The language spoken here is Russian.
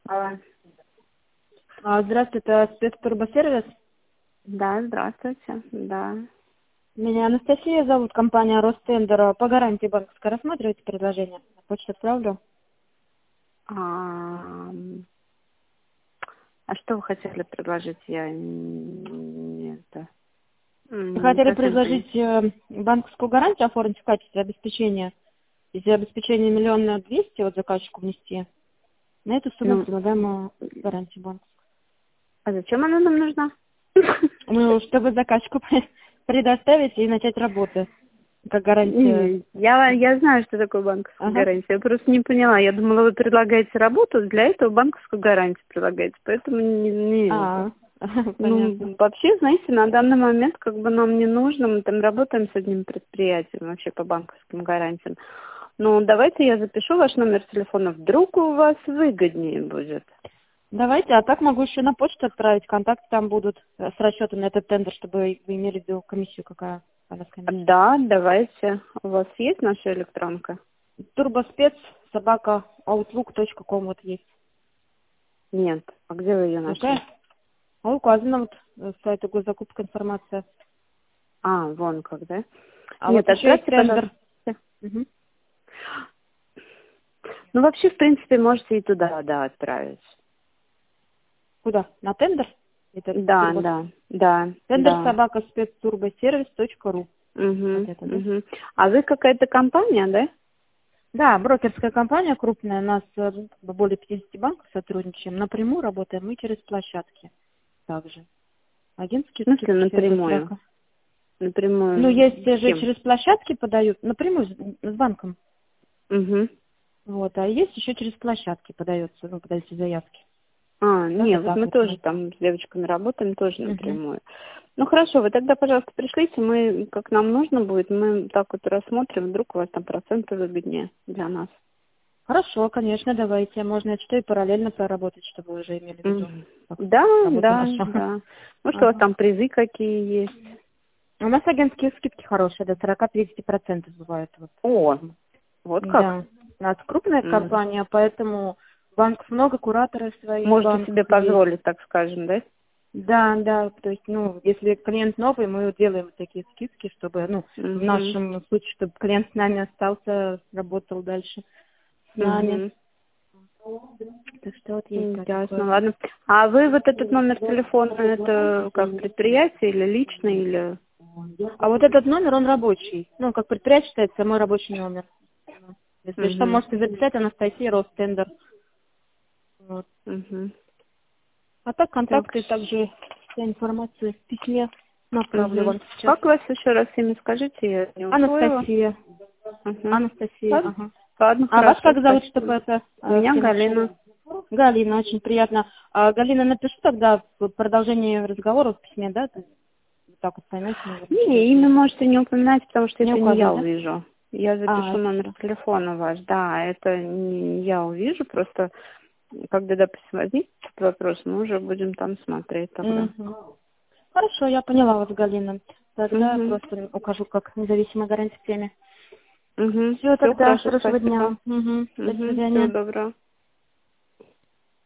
А, Здравствуйте, это спецтурбосервис. да, здравствуйте. Да. Меня Анастасия зовут, компания Ростендер. По гарантии банковской рассматриваете предложение? На почту отправлю. А, а что вы хотели предложить? Я Вы не хотели совсем поняла. предложить банковскую гарантию оформить в качестве обеспечения. Если обеспечение 1 200 000 вот заказчику внести, на эту сумму Ну, предлагаем гарантию банка. а зачем она нам нужна? Ну, чтобы заказчику предоставить и начать работу. Как гарантия. Я знаю, что такое банковская Ага. гарантия. Я просто не поняла. Я думала, вы предлагаете работу, для этого банковскую гарантию предлагаете. Поэтому не это. Понятно. Ну, вообще, знаете, на данный момент как бы нам не нужно. Мы там работаем с одним предприятием вообще по банковским гарантиям. Ну, давайте я запишу ваш номер телефона. Вдруг у вас выгоднее будет. Давайте, а так могу еще на почту отправить, контакты там будут с расчетом на этот тендер, чтобы вы имели в виду комиссию, какая у нас комиссия. Да, давайте. У вас есть наша электронка? Турбоспец, собака, outlook.com вот есть. Нет. А где вы ее нашли? Такая? А указано вот сайт госзакупка информация. А, вон как, да? А Нет, вот еще есть отправьте, тендер. пожалуйста. Мгм. Ну, вообще, в принципе, можете и туда, да, отправить. Куда? На тендер? Этот Да, турбос. да, да, Тендер да. собака спецтурбосервис.ру. Вот Угу, это, да? угу. А вы какая-то компания, да? Да, брокерская компания крупная, у нас более 50 банков сотрудничаем. Напрямую работаем мы через площадки также. В Агентские смысле, скидки, напрямую? сервис. Ну, Напрямую есть с же кем? через площадки подают, напрямую с банком. Угу. Вот, а есть еще через площадки подается, ну, подаются заявки. А, Да, не, вот вот так мы вот у тоже нас. там с девочками работаем, тоже Мгм. напрямую. Ну, хорошо, вы тогда, пожалуйста, пришлите, мы, как нам нужно будет, мы так вот рассмотрим, вдруг у вас там проценты выгоднее для нас. Хорошо, конечно, давайте. Можно это что и параллельно проработать, чтобы вы уже имели в виду, Мгм. как Да, работу да, нашу. да. Может, у вас Ага. там призы какие есть? У нас агентские скидки хорошие, до 40-50% бывают. Вот. О, вот как? Да. У нас крупная М. компания, поэтому банков много, кураторы своих Можете банков себе есть. позволить, так скажем, да? Да, да, то есть, ну, если клиент новый, мы делаем такие скидки, чтобы, ну, в Угу. нашем случае, чтобы клиент с нами остался, работал дальше с нами. Угу. Так что вот есть, да, Ясно, такое. ладно. А вы вот этот номер телефона, это как предприятие или личный, или... А вот этот номер, он рабочий. Ну, как предприятие считается, мой рабочий номер. Если что, Угу. можете записать, Анастасия Ростендер. Вот. Угу. А так Так. контакты, также вся информация в письме направлю Угу. вам сейчас. Как вас еще раз имя скажите, я не усвоила. Анастасия. Угу. Анастасия, Ладно, ага. ладно, А вас хорошо, как зовут, чтобы спасибо. это Меня все нашли? Галина. Галина, очень приятно. Галина, напишу тогда в продолжении разговора в письме, да? То есть вот так вот поймете, наверное, через Не, имя можете не упоминать, потому что не это не я указывать, да? увижу. Я запишу номер Хорошо. телефона ваш. Да, это не я увижу, просто когда, допустим, возникнет этот вопрос, мы уже будем там смотреть тогда. Мгм. Хорошо, я поняла вас, Галина. Тогда Угу. просто укажу как независимая гарантия в теме. Угу. Все, Все тогда хорошо, хорошего спасибо. дня. Мгм. До Угу. Всего свидания. доброго.